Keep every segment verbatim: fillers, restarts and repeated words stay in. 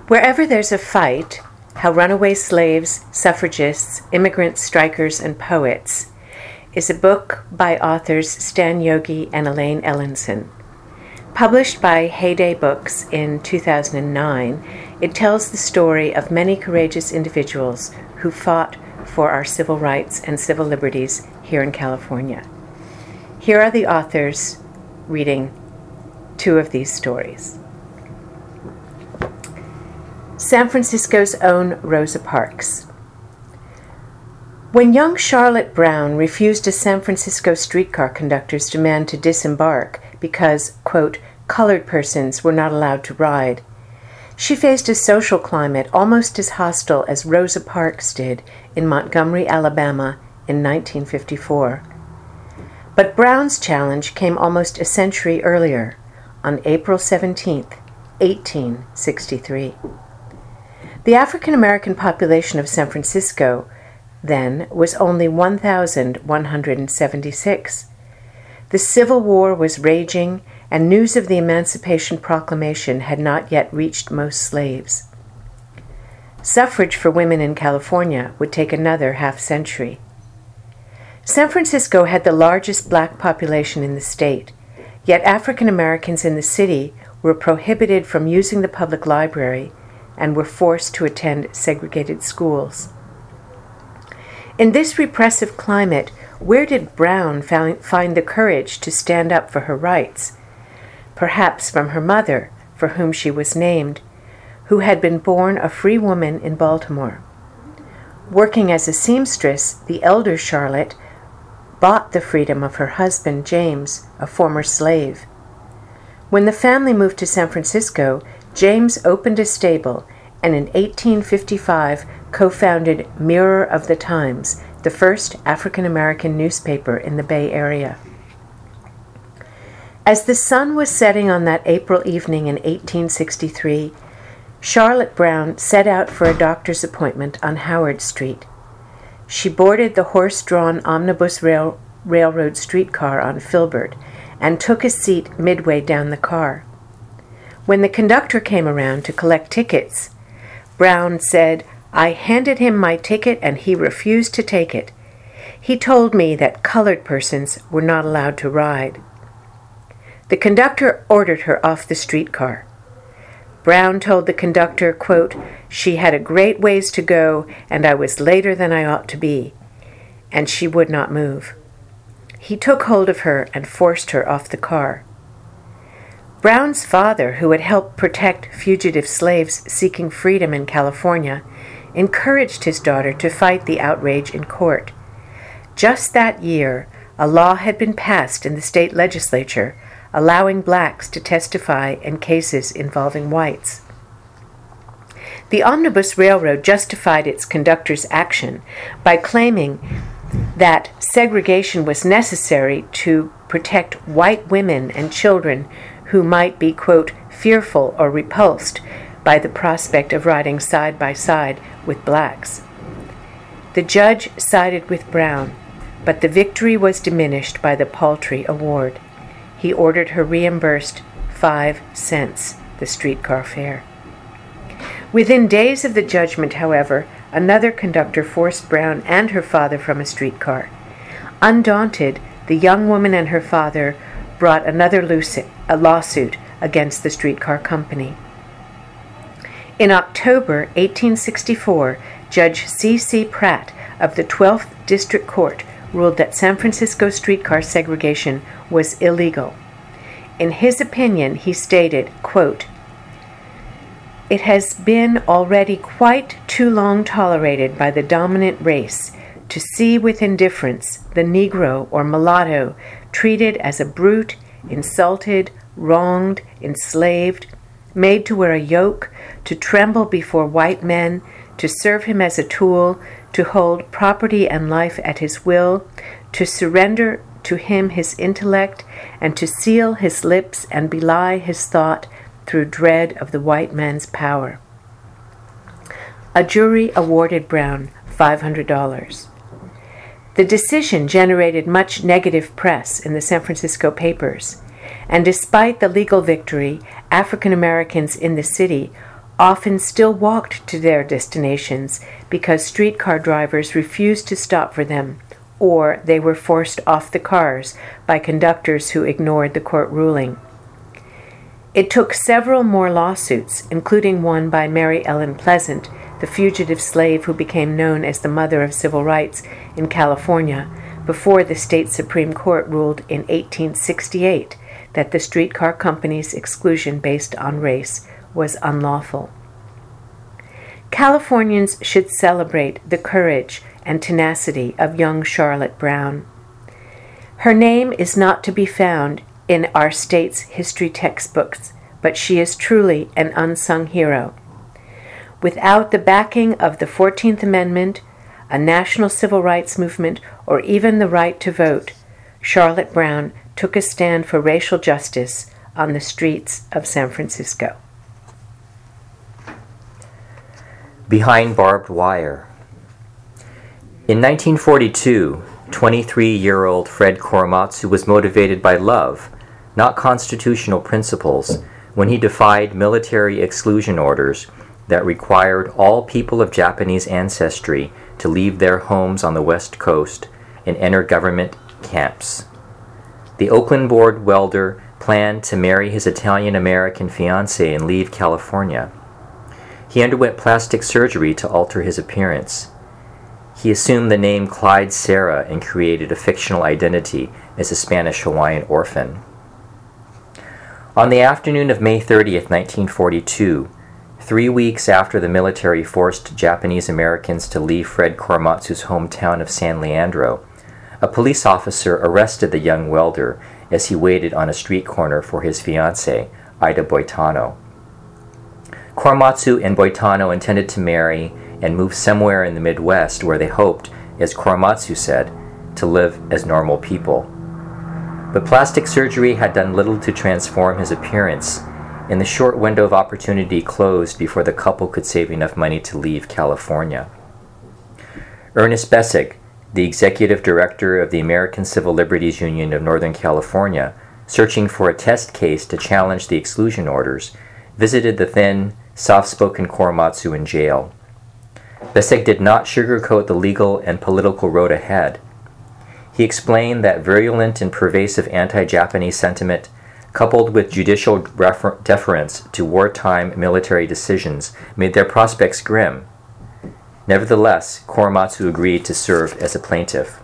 Wherever There's a Fight, How Runaway Slaves, Suffragists, Immigrant Strikers, and Poets is a book by authors Stan Yogi and Elaine Ellenson. Published by Heyday Books in two thousand nine, it tells the story of many courageous individuals who fought for our civil rights and civil liberties here in California. Here are the authors reading two of these stories. San Francisco's own Rosa Parks. When young Charlotte Brown refused a San Francisco streetcar conductor's demand to disembark because, quote, colored persons were not allowed to ride, she faced a social climate almost as hostile as Rosa Parks did in Montgomery, Alabama in nineteen fifty-four. But Brown's challenge came almost a century earlier, on April seventeenth, eighteen sixty-three. The African American population of San Francisco then was only one thousand one hundred seventy-six. The Civil War was raging, and news of the Emancipation Proclamation had not yet reached most slaves. Suffrage for women in California would take another half century. San Francisco had the largest black population in the state, yet African Americans in the city were prohibited from using the public library and were forced to attend segregated schools. In this repressive climate, where did Brown find the courage to stand up for her rights? Perhaps from her mother, for whom she was named, who had been born a free woman in Baltimore. Working as a seamstress, the elder Charlotte bought the freedom of her husband, James, a former slave. When the family moved to San Francisco, James opened a stable and in eighteen fifty-five co-founded Mirror of the Times, the first African-American newspaper in the Bay Area. As the sun was setting on that April evening in eighteen sixty-three, Charlotte Brown set out for a doctor's appointment on Howard Street. She boarded the horse-drawn omnibus rail, railroad streetcar on Filbert and took a seat midway down the car. When the conductor came around to collect tickets, Brown said, "I handed him my ticket and he refused to take it. He told me that colored persons were not allowed to ride." The conductor ordered her off the streetcar. Brown told the conductor, quote, "She had a great ways to go and I was later than I ought to be," and she would not move. He took hold of her and forced her off the car. Brown's father, who had helped protect fugitive slaves seeking freedom in California, encouraged his daughter to fight the outrage in court. Just that year, a law had been passed in the state legislature allowing blacks to testify in cases involving whites. The Omnibus Railroad justified its conductor's action by claiming that segregation was necessary to protect white women and children who might be, quote, fearful or repulsed by the prospect of riding side by side with blacks. The judge sided with Brown, but the victory was diminished by the paltry award. He ordered her reimbursed five cents, the streetcar fare. Within days of the judgment, however, another conductor forced Brown and her father from a streetcar. Undaunted, the young woman and her father brought another a lawsuit against the streetcar company. In October eighteen sixty-four, Judge C C Pratt of the twelfth District Court ruled that San Francisco streetcar segregation was illegal. In his opinion, he stated, quote, "It has been already quite too long tolerated by the dominant race to see with indifference the Negro or mulatto treated as a brute, insulted, wronged, enslaved, made to wear a yoke, to tremble before white men, to serve him as a tool, to hold property and life at his will, to surrender to him his intellect, and to seal his lips and belie his thought through dread of the white man's power." A jury awarded Brown five hundred dollars. The decision generated much negative press in the San Francisco papers, and despite the legal victory, African Americans in the city often still walked to their destinations because streetcar drivers refused to stop for them, or they were forced off the cars by conductors who ignored the court ruling. It took several more lawsuits, including one by Mary Ellen Pleasant, the fugitive slave who became known as the mother of civil rights in California, before the state Supreme Court ruled in eighteen sixty-eight that the streetcar company's exclusion based on race was unlawful. Californians should celebrate the courage and tenacity of young Charlotte Brown. Her name is not to be found in our state's history textbooks, but she is truly an unsung hero. Without the backing of the fourteenth Amendment, a national civil rights movement, or even the right to vote, Charlotte Brown took a stand for racial justice on the streets of San Francisco. Behind Barbed Wire. In nineteen forty-two, twenty-three-year-old Fred Korematsu was motivated by love, not constitutional principles, when he defied military exclusion orders that required all people of Japanese ancestry to leave their homes on the West Coast and enter government camps. The Oakland-born welder planned to marry his Italian-American fiancée and leave California. He underwent plastic surgery to alter his appearance. He assumed the name Clyde Serra and created a fictional identity as a Spanish-Hawaiian orphan. On the afternoon of May thirtieth, nineteen forty-two, three weeks after the military forced Japanese Americans to leave Fred Korematsu's hometown of San Leandro, a police officer arrested the young welder as he waited on a street corner for his fiancée, Ida Boitano. Korematsu and Boitano intended to marry and move somewhere in the Midwest where they hoped, as Korematsu said, to live as normal people. But plastic surgery had done little to transform his appearance, and the short window of opportunity closed before the couple could save enough money to leave California. Ernest Bessig, the executive director of the American Civil Liberties Union of Northern California, searching for a test case to challenge the exclusion orders, visited the thin, soft-spoken Korematsu in jail. Bessig did not sugarcoat the legal and political road ahead. He explained that virulent and pervasive anti-Japanese sentiment, coupled with judicial refer- deference to wartime military decisions, made their prospects grim. Nevertheless, Korematsu agreed to serve as a plaintiff.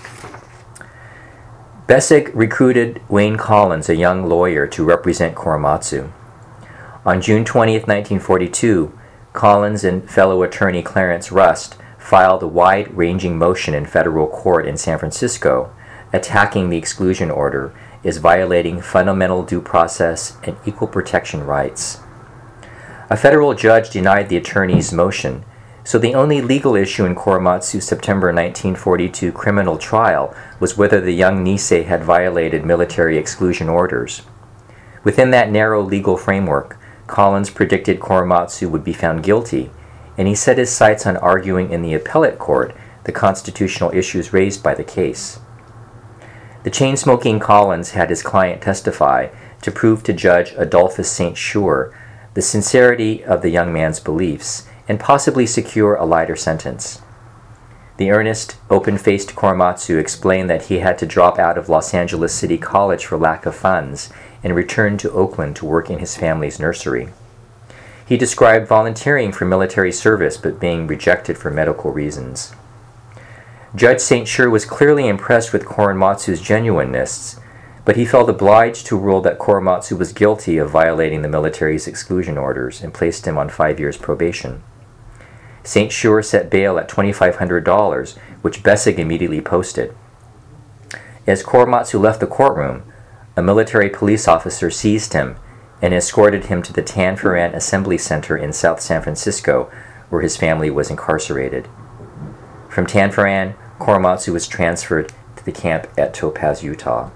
Bessig recruited Wayne Collins, a young lawyer, to represent Korematsu. On June twentieth, nineteen forty-two, Collins and fellow attorney Clarence Rust filed a wide-ranging motion in federal court in San Francisco, attacking the exclusion order as violating fundamental due process and equal protection rights. A federal judge denied the attorney's motion, so the only legal issue in Korematsu's September nineteen forty-two criminal trial was whether the young Nisei had violated military exclusion orders. Within that narrow legal framework, Collins predicted Korematsu would be found guilty, and he set his sights on arguing in the appellate court the constitutional issues raised by the case. The chain-smoking Collins had his client testify to prove to Judge Adolphus Saint Cyr the sincerity of the young man's beliefs and possibly secure a lighter sentence. The earnest, open-faced Korematsu explained that he had to drop out of Los Angeles City College for lack of funds and return to Oakland to work in his family's nursery. He described volunteering for military service but being rejected for medical reasons. Judge Saint Cyr was clearly impressed with Korematsu's genuineness, but he felt obliged to rule that Korematsu was guilty of violating the military's exclusion orders and placed him on five years probation. Saint Cyr set bail at twenty-five hundred dollars, which Bessig immediately posted. As Korematsu left the courtroom, a military police officer seized him and escorted him to the Tanforan Assembly Center in South San Francisco, where his family was incarcerated. From Tanforan, Korematsu was transferred to the camp at Topaz, Utah.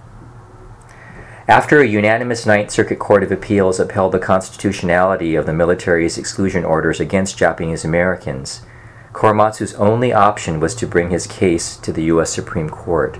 After a unanimous Ninth Circuit Court of Appeals upheld the constitutionality of the military's exclusion orders against Japanese Americans, Korematsu's only option was to bring his case to the U S Supreme Court.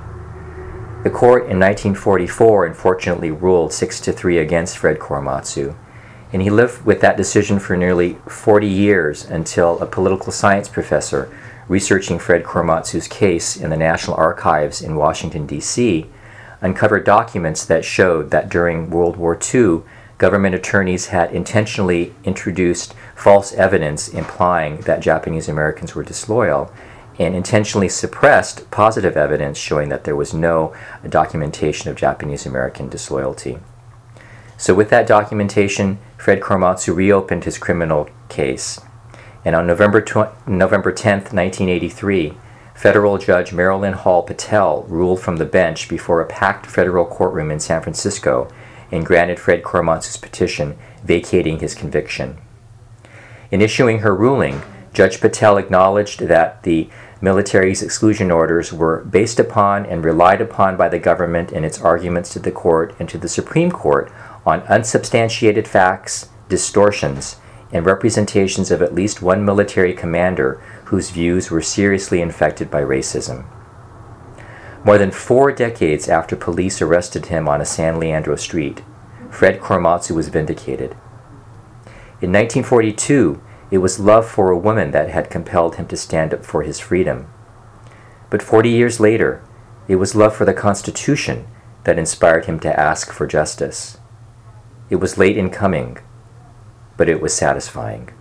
The court in nineteen forty-four unfortunately ruled six to three against Fred Korematsu, And he lived with that decision for nearly forty years until a political science professor researching Fred Korematsu's case in the National Archives in Washington, D C, uncovered documents that showed that during World War Two, government attorneys had intentionally introduced false evidence implying that Japanese Americans were disloyal and intentionally suppressed positive evidence showing that there was no documentation of Japanese American disloyalty. So with that documentation, Fred Korematsu reopened his criminal case. And on November tenth, nineteen eighty-three, federal judge Marilyn Hall Patel ruled from the bench before a packed federal courtroom in San Francisco and granted Fred Korematsu's petition vacating his conviction. In issuing her ruling, Judge Patel acknowledged that the military's exclusion orders were based upon and relied upon by the government in its arguments to the court and to the Supreme Court on unsubstantiated facts, distortions, and representations of at least one military commander whose views were seriously infected by racism. More than four decades after police arrested him on a San Leandro street, Fred Korematsu was vindicated. In nineteen forty-two, it was love for a woman that had compelled him to stand up for his freedom. But forty years later, it was love for the Constitution that inspired him to ask for justice. It was late in coming, but it was satisfying.